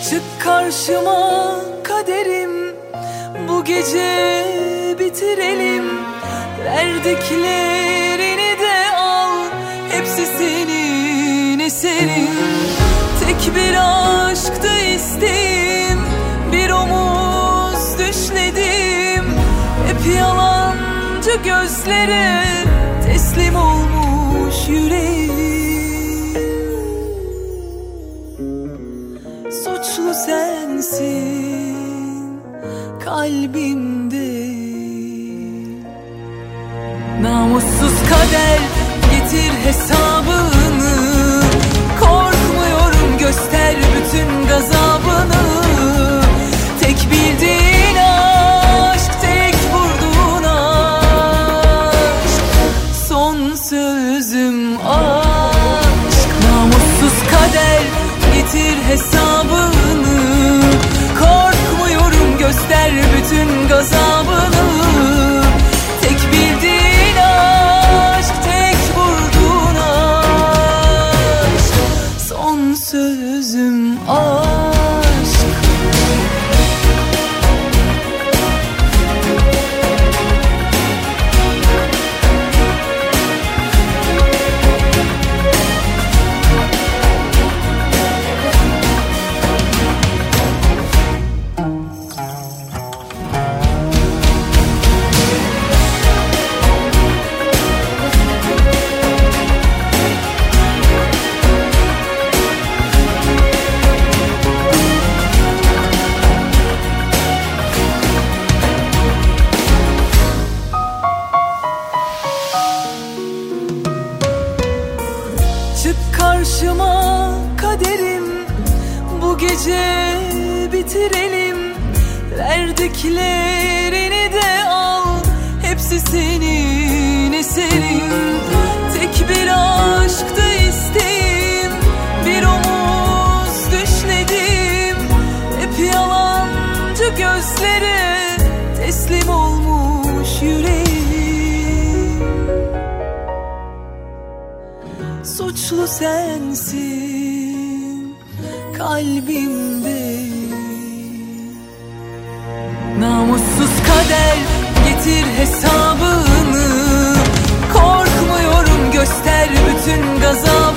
Çık karşıma kaderim, bu gece bitirelim. Verdiklerini de al, hepsi senin eserin. Tek bir aşktı isteğim, bir omuz düşledim. Hep yalancı gözlere teslim olmuş yüreğim. Suçlu sensin kalbimde. Namussuz kader, getir hesabını. Korkmuyorum, göster bütün gazabını. Tek bildiğin aşk, tek vurduğun aşk. Son sözüm aşk. Namussuz kader, getir hesabını. Korkmuyorum, göster bütün gazabını. Tek bildiğin aşk, tek vurduğun aşk. Son sözüm aşk. Çık karşıma kaderim, bu gece bitirelim. Verdiklerini de al, hepsi senin eserin. Tek bir aşktı isteğim, bir omuz düşledim. Hep yalancı gözlere teslim olmuş yüreğim. Suçlu sensin kalbimde. Namussuz kader, getir hesabını. Korkmuyorum, göster bütün gazabını.